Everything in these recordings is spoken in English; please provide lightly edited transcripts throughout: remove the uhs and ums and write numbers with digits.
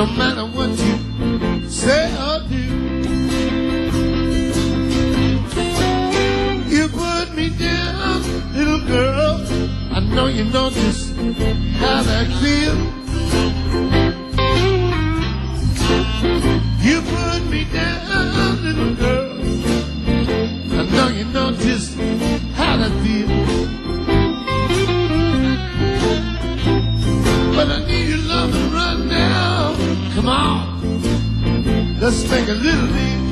no matter what you say or do. You put me down, little girl. I know you know just how that feels. You put me down, little girl. I know you know just how that feels. But I need your love to run now. Come on, let's make a little deal.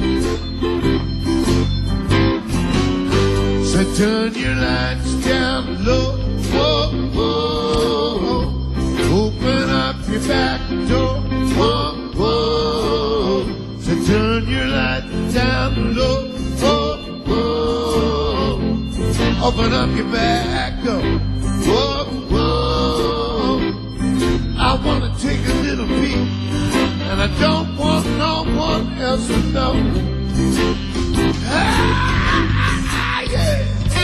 So turn your lights down low. Whoa, whoa. Open up your back door. Whoa, whoa. So turn your lights down low. Whoa, whoa. Open up your back door. Whoa, whoa. I want to take a little peek, and I don't want no one else to know. Ah, yeah.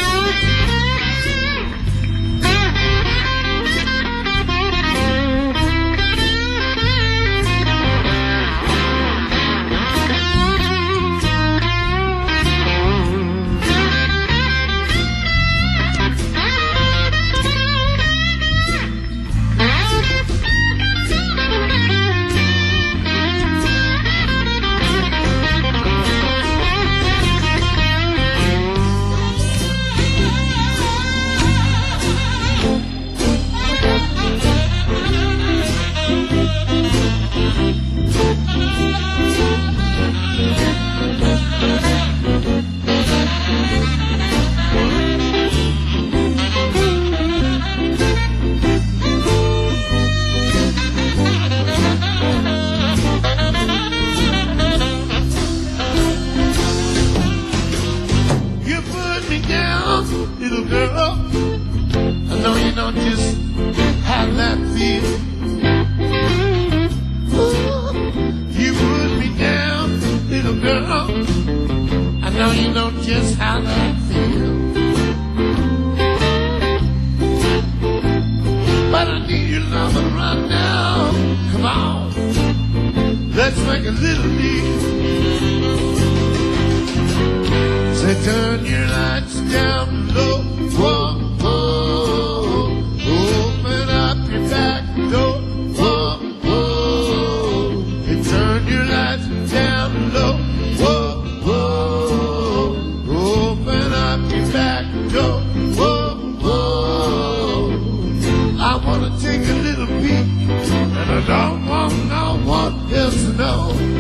Little girl, I know you know just how that feels. Ooh, you put me down, little girl. I know you know just how that feels. But I need your love right now. Come on, let's make a little deal. Say turn your lights down low. Whoa, whoa. Open up your back door. Whoa, whoa. And turn your lights down low. Whoa, whoa. Open up your back door. Whoa, whoa. I want to take a little peek, and I don't want no one else to know.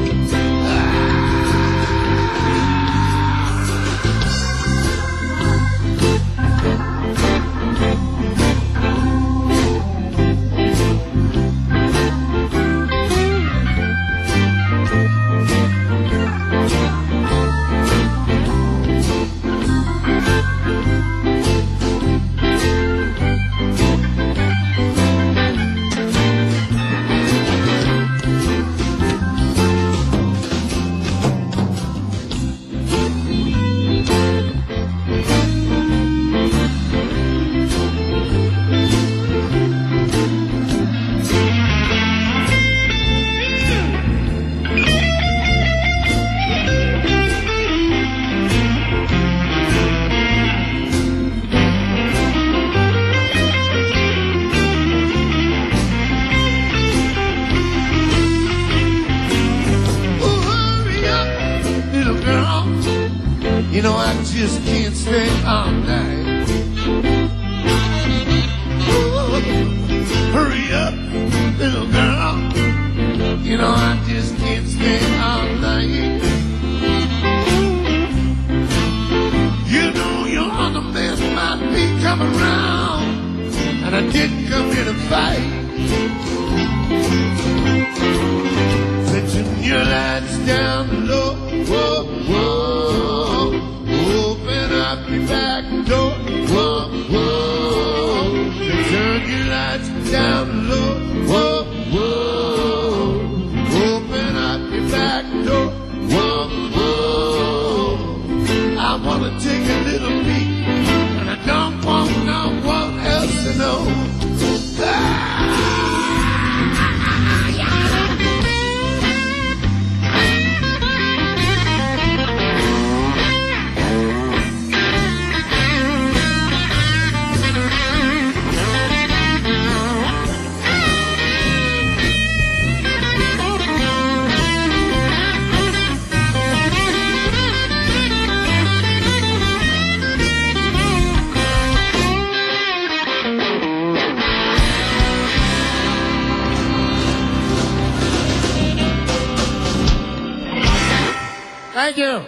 You know I just can't stay all night. Ooh, hurry up, little girl. You know I just can't stay all night. You know your other man might be coming around, and I didn't come here to fight. Setting your lights down low. Whoa, whoa. Open up your back door. Whoa, whoa. Turn your lights down low. Whoa, whoa. Open up your back door. Whoa, whoa. I want to take a little peek, and I don't want no one else to know. Ah, yeah. Thank you.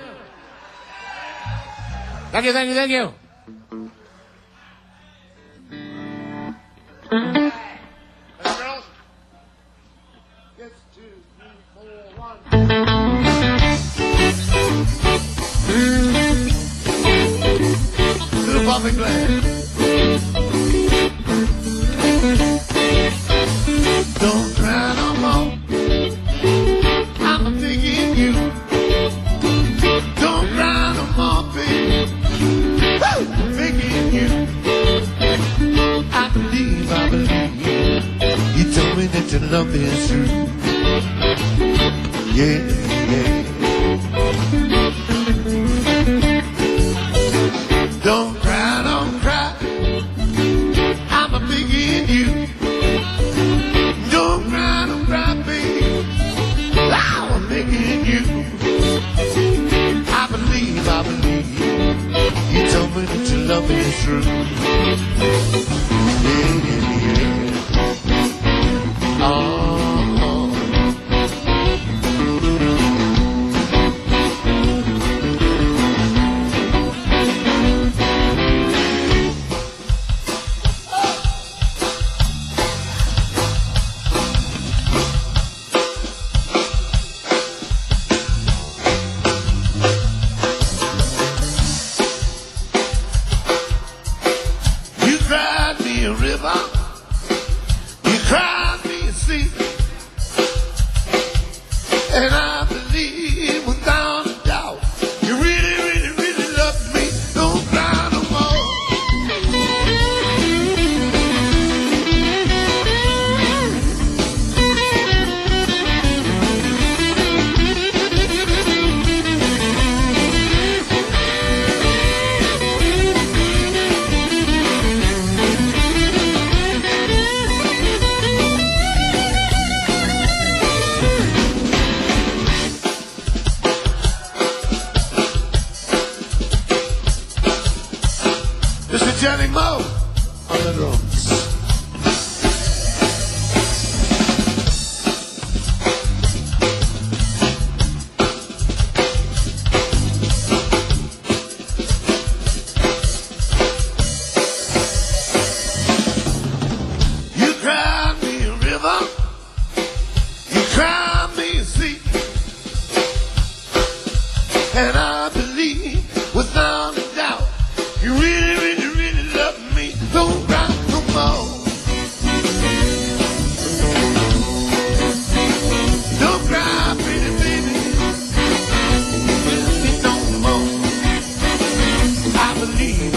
Thank you, thank you, thank you. Girls. Yes, 2, 3, 4, 1. To the bumping glass. Don't cry no more. I'm thinking you. Don't cry no more, baby. I'm thinking you. I believe. You told me that your love is true. Yeah, yeah. Don't cry. I'm a begging you. Don't cry, baby. I'm begging you. I believe. You told me that your love is true. Yeah, yeah, yeah. Oh. You cried me a river. You cried me a sea. And I believe without a doubt you really love me. Don't cry no more. Mr. Johnny Moe on the drums. You cried me a river. You cried me a sea. And I believe without a doubt you really love me. Don't cry no more. Don't cry, pretty baby. No more. I believe.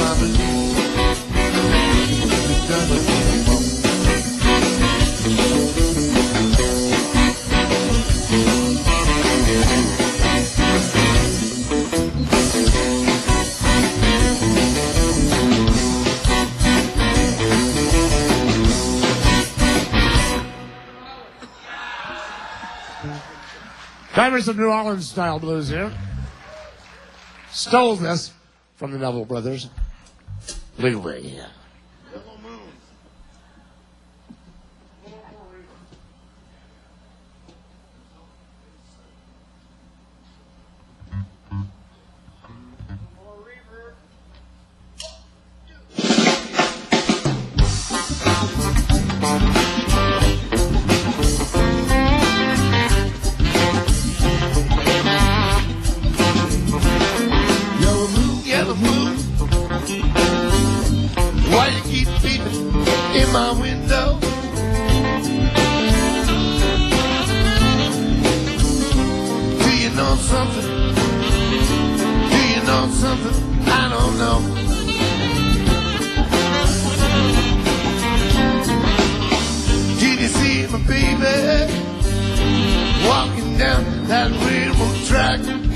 Trying some New Orleans style blues here. Stole this from the Neville Brothers. Legally. Yellow moon, why you keep peeping in my window? Do you know something? Do you know something? I don't know. Did you see my baby walking down that railroad track?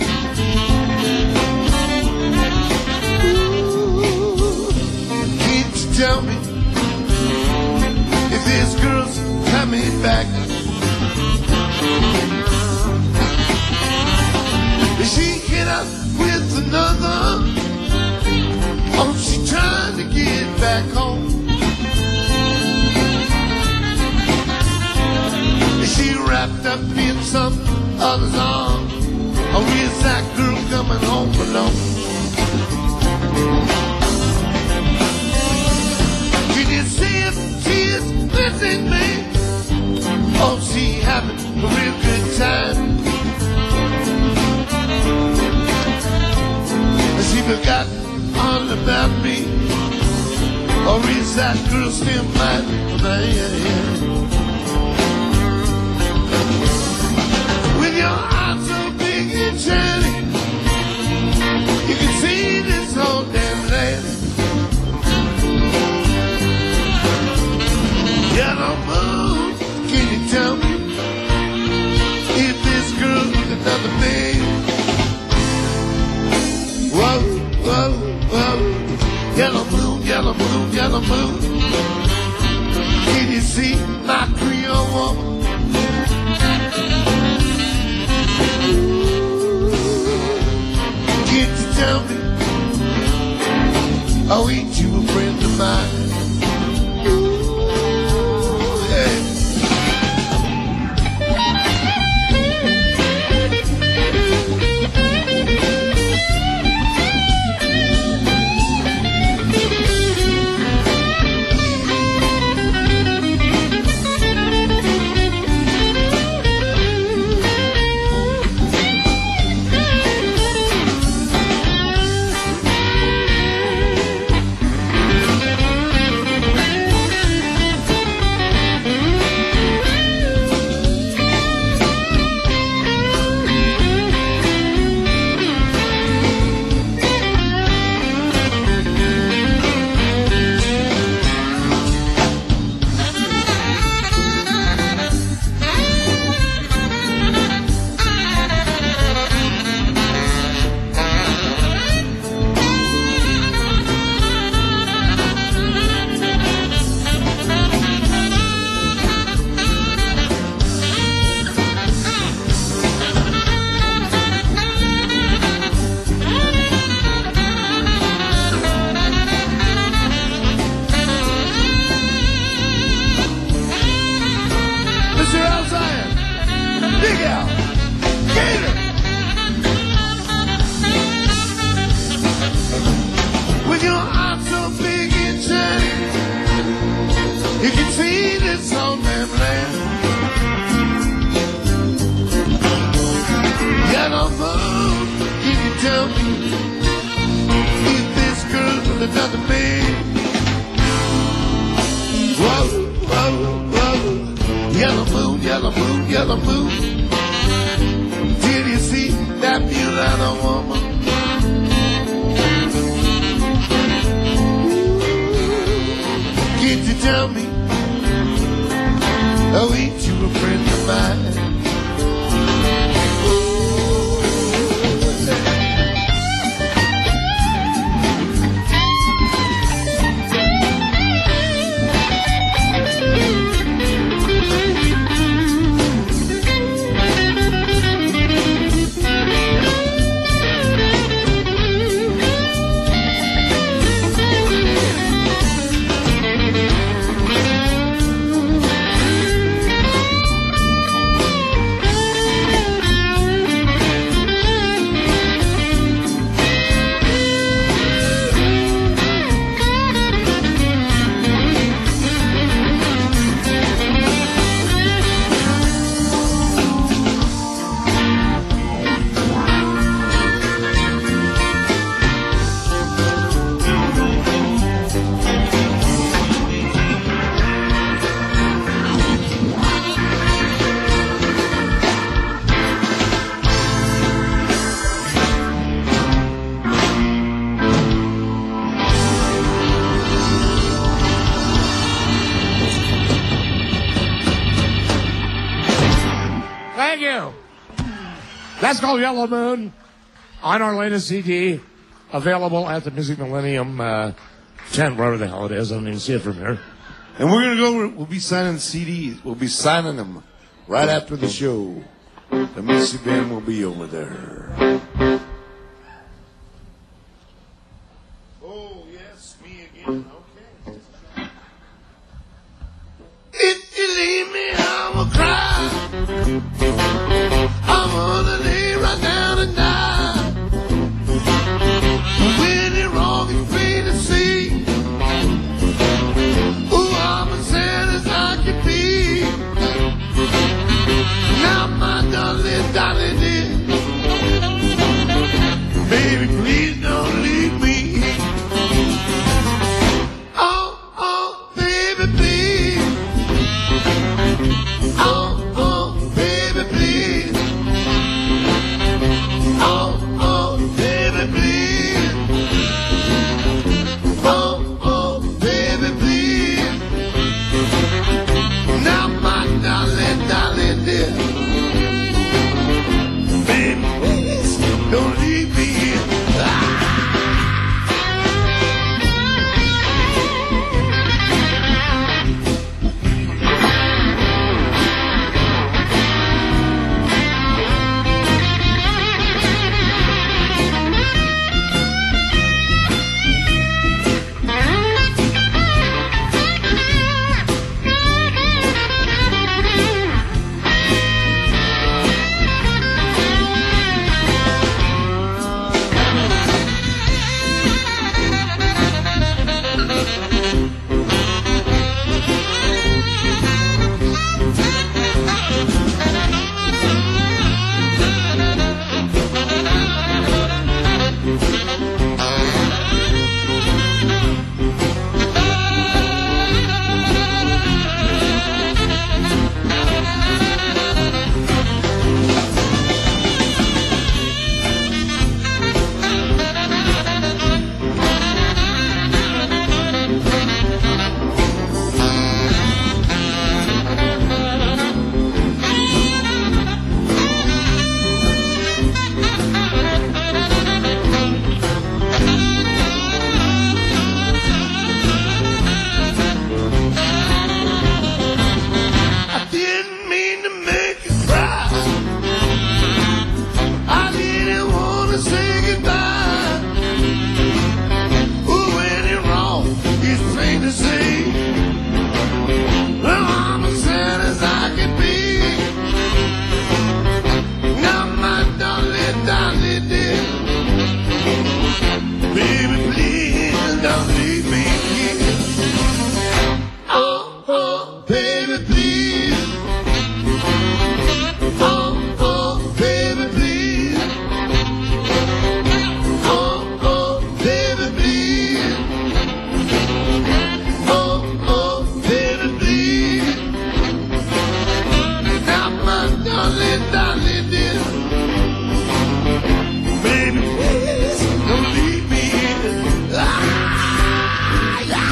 Tell me if this girl's coming back. Is she hit up with another? Or she trying to get back home? Is she wrapped up in some other's arm? Or is that girl coming home alone. Can you see it? Tears missing me. Oh, she having a real good time. Has she forgotten all about me? Or is that girl still mine? With your eyes so big and shiny, you can see this whole damn land. Yellow moon, can you tell me if this girl is another man? Whoa, whoa, whoa. Yellow moon, yellow moon, yellow moon. Can you see my Creole woman? Can't you tell me? Oh, ain't you a friend of mine? Another man. Whoa, whoa, whoa. Yellow moon, yellow moon, yellow moon. Did you see that mulatto woman? Can't you tell me? Oh, ain't you a friend of mine? Thank you. That's called Yellow Moon on our latest CD, available at the Music Millennium tent, wherever the hell it is. I don't even see it from here. And we're going to go, we'll be signing CDs. We'll be signing them right after the show. The Missy Band will be over there. Oh, yes, me again. Okay. If you leave me, I will cry. I wanna lay right down and die. don't leave me here. Oh, oh, baby, please. Oh, oh, baby, please. Oh, oh, baby, please. Oh, oh, baby, please. Now, my darling, darling, dear. Baby, please, don't leave me here. Ah, yeah.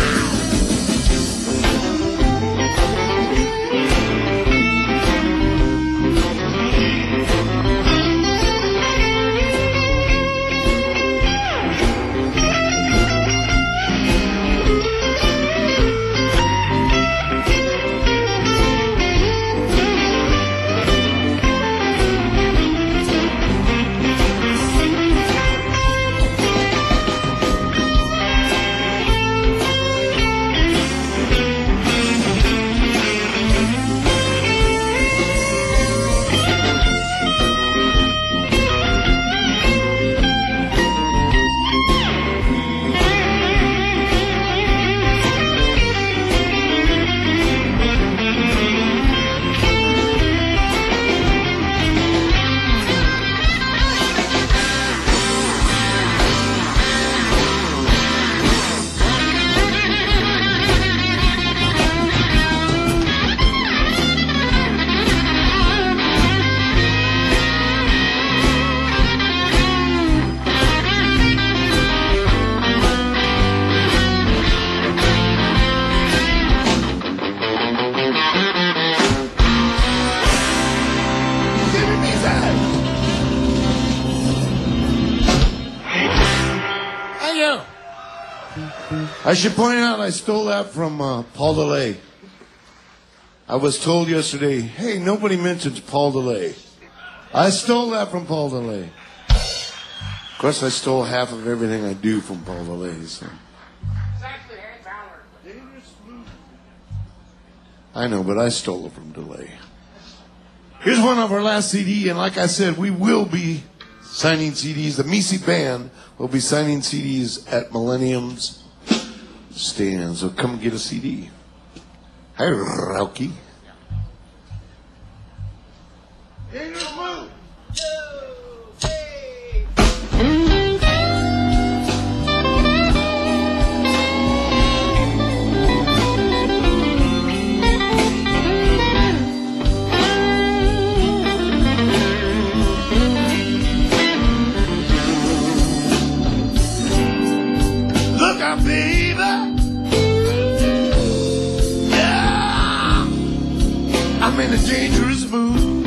I should point out I stole that from Paul DeLay. I was told yesterday, hey, nobody mentions Paul DeLay. I stole that from Paul DeLay. Of course, I stole half of everything I do from Paul DeLay. So. I know, but I stole it from DeLay. Here's one of our last CD, and like I said, we will be signing CDs. The Misi Band will be signing CDs at Millennium's stand, so come get a CD. Hi, Rauki. Look out, baby. Yeah, I'm in a dangerous mood.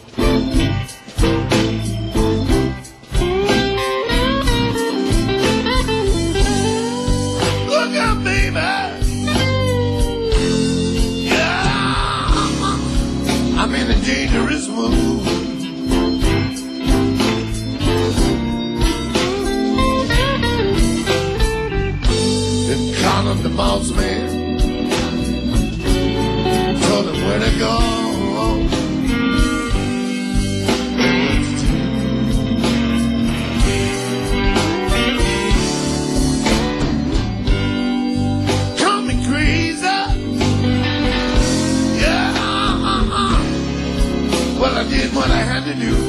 Look out, baby. Yeah, I'm in a dangerous mood. Call him the boss man. Told him where to go. Call me crazy. Yeah. Well, I did what I had to do.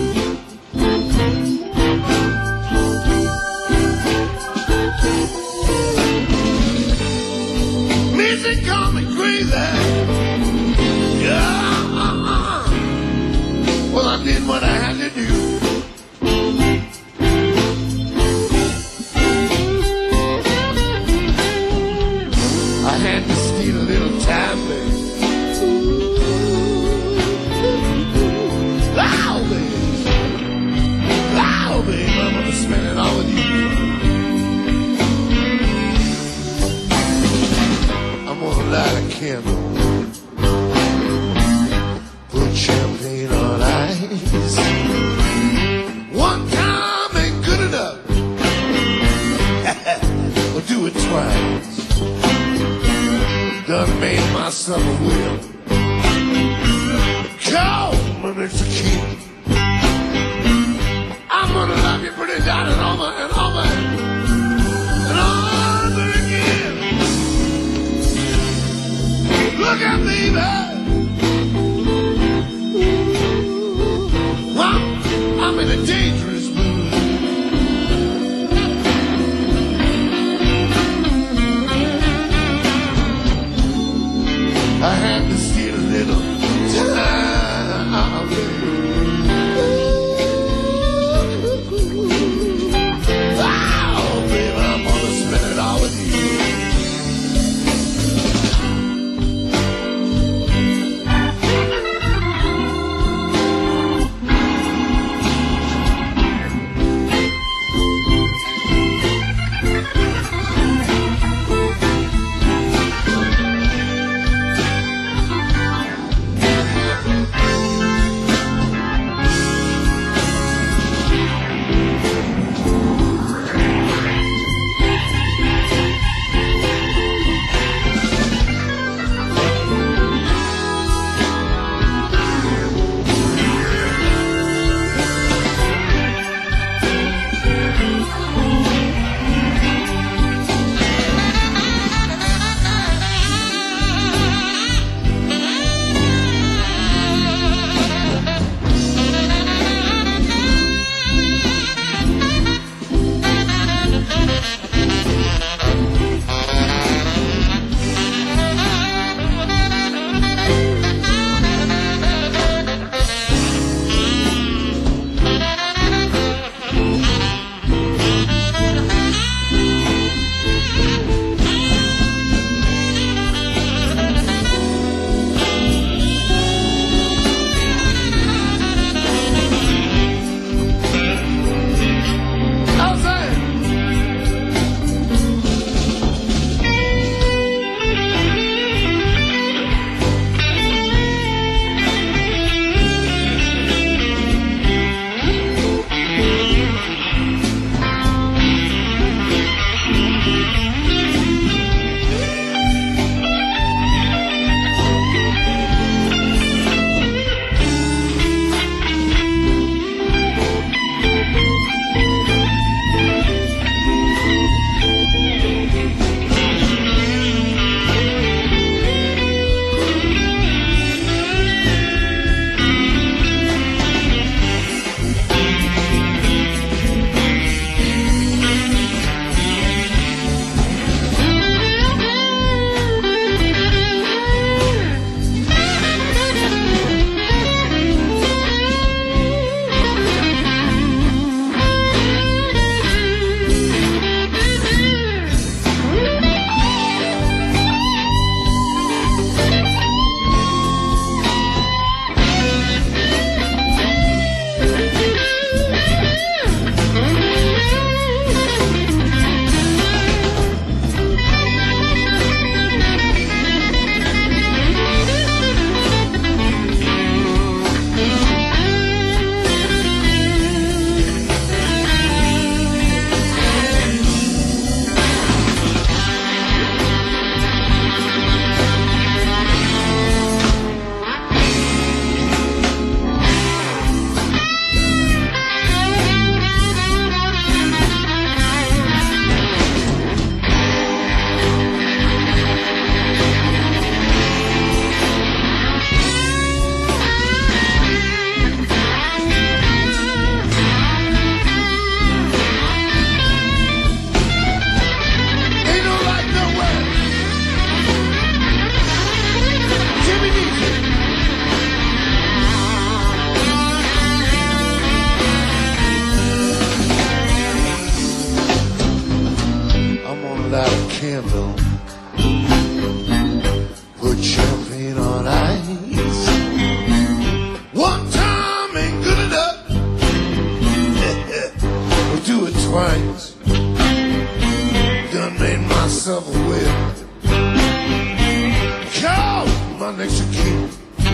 Music call me crazy. Yeah. Well, I did what I had to do. I had to steal a little time, baby. Oh, baby. Oh, baby, I'm gonna spend it all with you. Light a candle, put champagne on ice. One time ain't good enough. We'll do it twice. Done made myself a will. Come and it's a key. I'm gonna love you pretty down and over and over and over again. put out a candle, put champagne on ice. One time ain't good enough. We'll do it twice. Done made myself a will. Call my next of kin.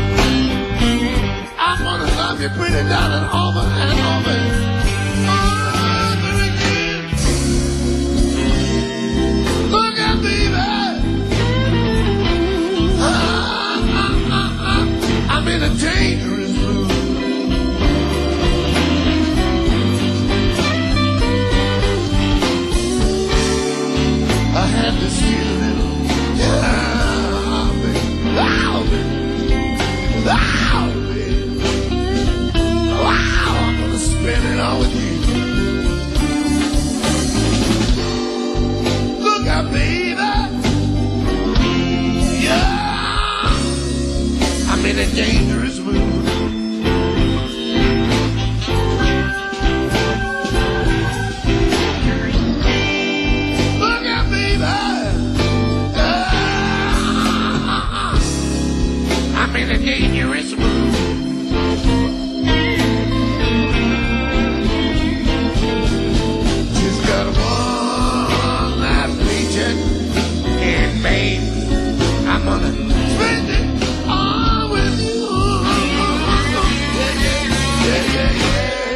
I wanna love you pretty down and over and over again. Look at me, baby. I'm in a dangerous mood. I had this feeling, yeah, baby, wow, baby, wow, I'm gonna spend it all with you. Look out, baby, yeah, I'm in a dangerous mood. Look out, baby. I'm in a dangerous mood. Just got one last paycheck, and babe, I'm gonna spend it all with you. Yeah, yeah, yeah, yeah,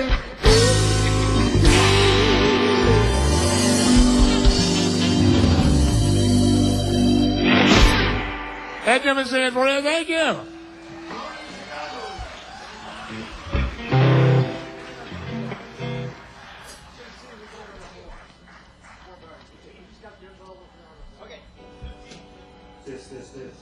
yeah. Ed Jim saying for you, thank you. This.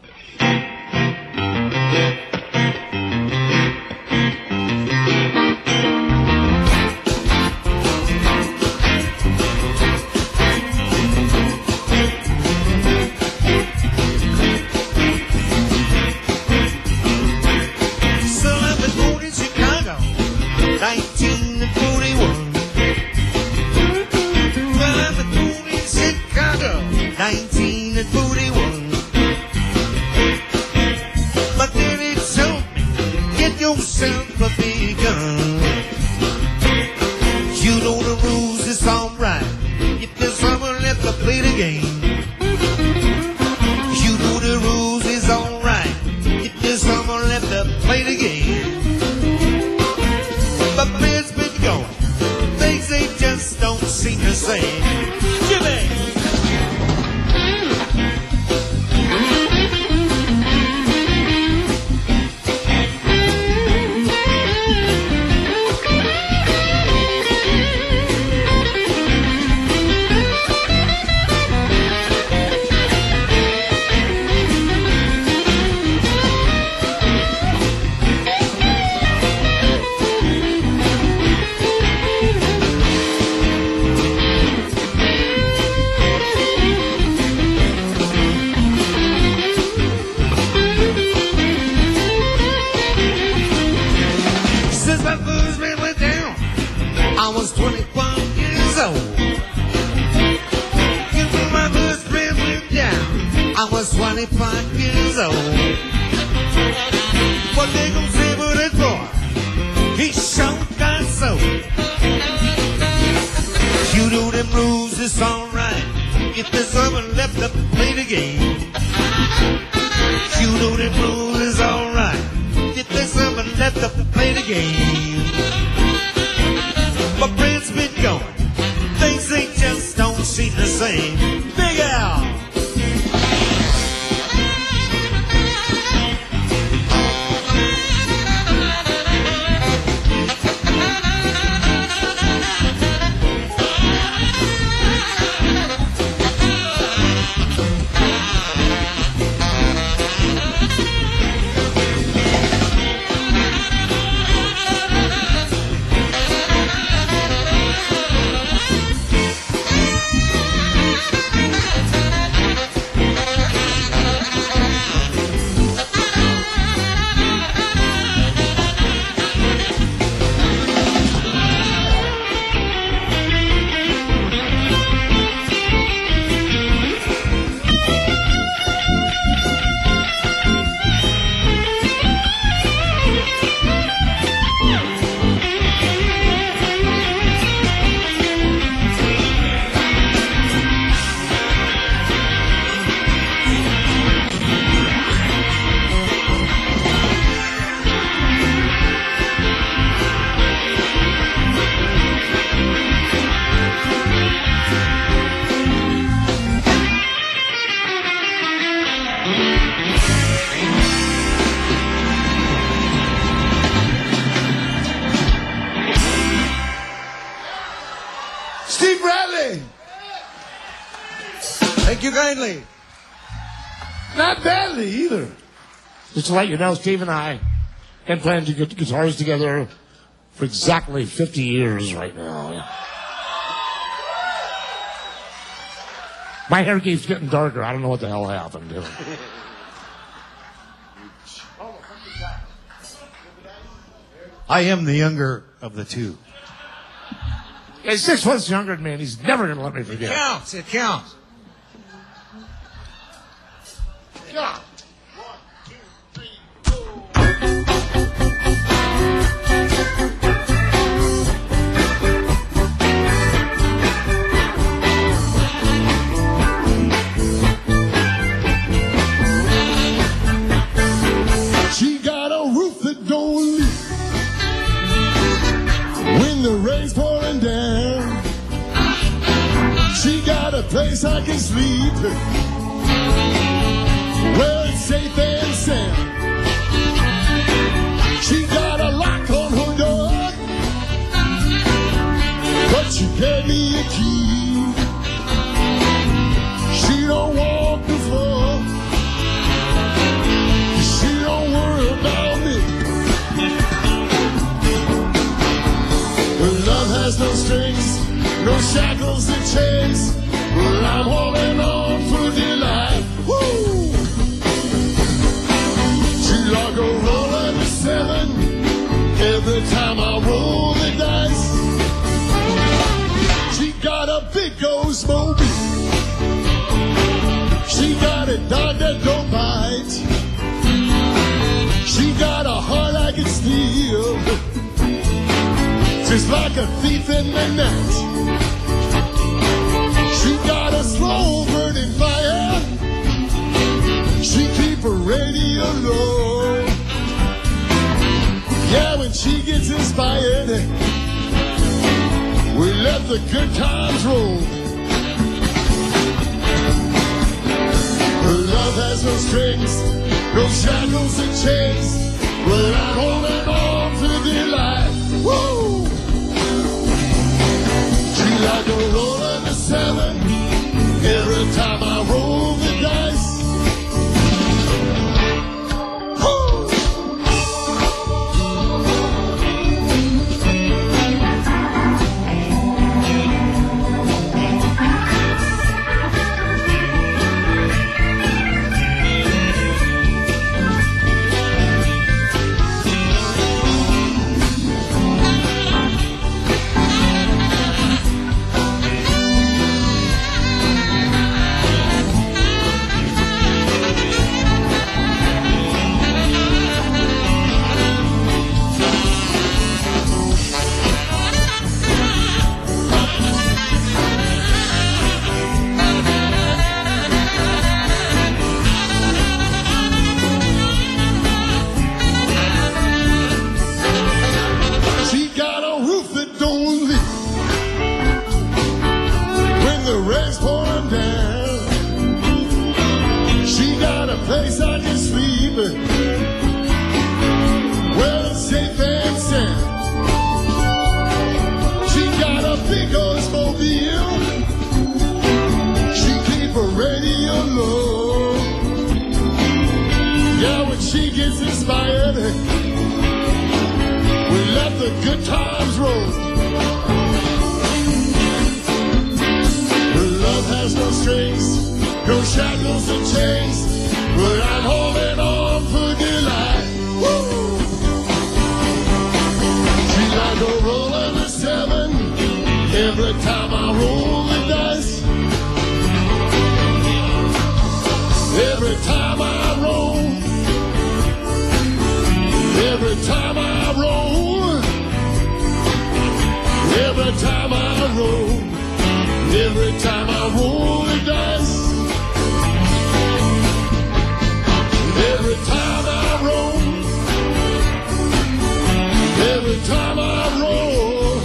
Yourself a big gun. You know the rules, it's alright. If there's someone left to play the game. You know the rules, it's alright. If there's someone left to play the game. But players been going, things they just don't seem the same. Jimmy! I was 21 years old. When my first friend went down, I was 25 years old. What they gon' say about that boy? He sure got sold. You know them rules, it's alright. If there's someone left to play the game. You know them rules, it's alright. If there's someone left to play the game. My friends been going, things they just don't seem the same. Big Al! Thank you kindly. Not badly either. Just to let you know, Steve and I have planned to get guitars together for exactly 50 years right now. Yeah. My hair keeps getting darker. I don't know what the hell happened to it. I am the younger of the two. He's 6 months younger than me, and he's never going to let me forget. It counts. It counts. Yeah. She got a roof that don't leak when the rain's pouring down. She got a place I can sleep where it's safe and sound. She got a lock on her door, but she gave me a key. She don't walk the floor. She don't worry about me. Her love has no strings, no shackles and chains. Well, I'm holding on for dear life. Woo! She like a roller to 7 every time I roll the dice. She got a big Oldsmobile. She got a dog that don't bite. She got a heart I can steal, just like a thief in the night. She got a slow burning fire. She keep her radio low. Yeah, when she gets inspired, we let the good times roll. Her love has no strings, no shackles and chains. But I'm holding on to the light. Woo! She like a roller to 7 every time I roll the dice. Woo! She got a roof that don't leak when the rain's pouring down. She got a place I can sleep where it's safe and sound. She got a big Oldsmobile. She keep her radio low. Yeah, when she gets inspired, we let the good times roll. Her love has no strings, no shackles and chains. But I'm holding on for dear life. Woo! She like a roller to 7 every time I roll the dice. Every time I roll, every time I roll, every time I roll, every time I roll the dice. Every time I roll, every time I roll,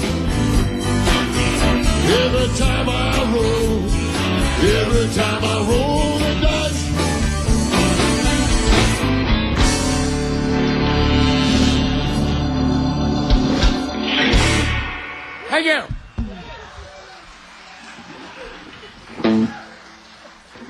every time I roll, every time I roll the dice. Thank you.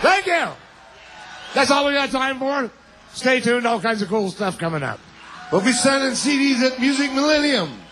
Thank you. That's all we got time for. Stay tuned. All kinds of cool stuff coming up. We'll be signing CDs at Music Millennium.